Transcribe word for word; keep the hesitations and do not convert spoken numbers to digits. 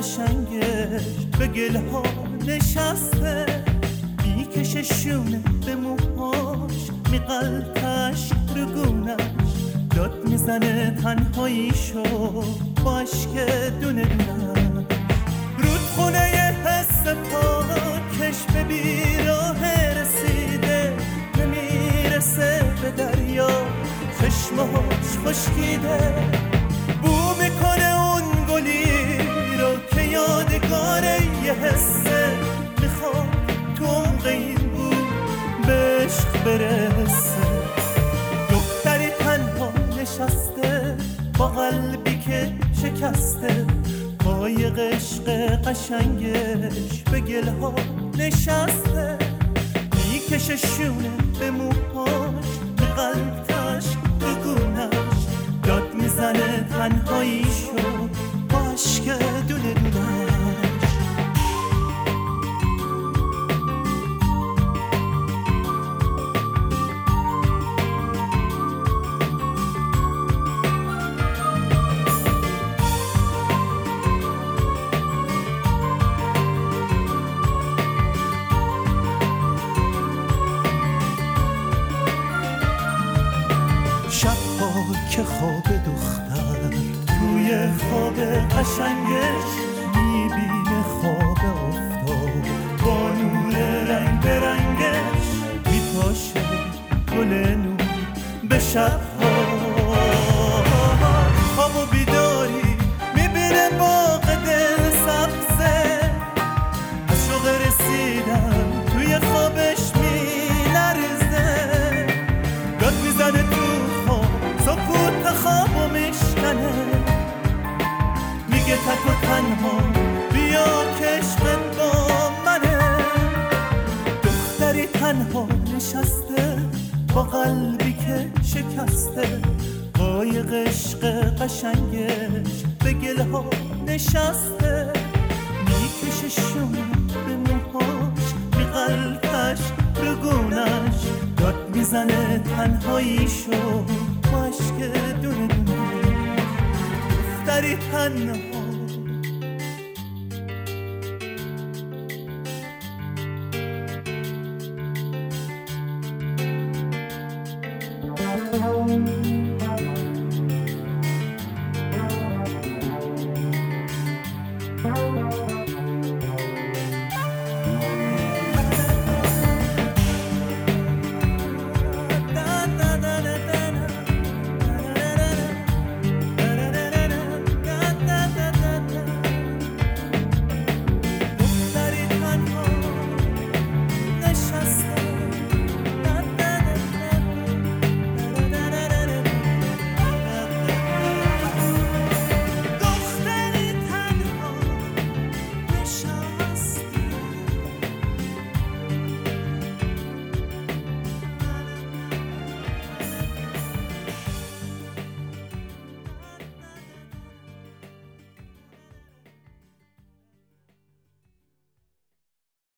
قشنگش به گلها نشسته، میکشه شونه به موهاش، میقلتش رو گونش، داد میزنه تنهاییشو با عشق دونه دونه. رودخونه ی حس پاکش به بیراه رسیده، نمیرسه به دریا، چشمهاش خشکیده. بو میکنه اون گلی رو که یادگار یه حسه، میخواد تو عمق این بود به عشق برسه. دختری تنها نشسته با قلبی که شکسته، قایق عشق قشنگش به گلها نشسته، میکشه شونه به موهاش، به قلبش به گونش، داد میزنه تنهاییشو با عشق دونه دونش. شبها که خواب دختر توی خواب قشنگش، میبینه خواب افتاد با نور رنگ برنگش، میپاشه گل نور به شبها. خواب و بیداری میبینه باغ دل سبزه، از شوق رسیدن توی خوابش میلرزه، داد میزنه تو سکوت خوابو میشکنه، میگه تک و تنها بیا که عشقت با منه. دختری تنها نشسته با قلبی که شکسته، قایق عشق قشنگش به گلها نشسته، میکشه شونه به موهاش، میقلتش به گونش، داد میزنه تنهاییشو با عشق دونه دونه. دختری تنها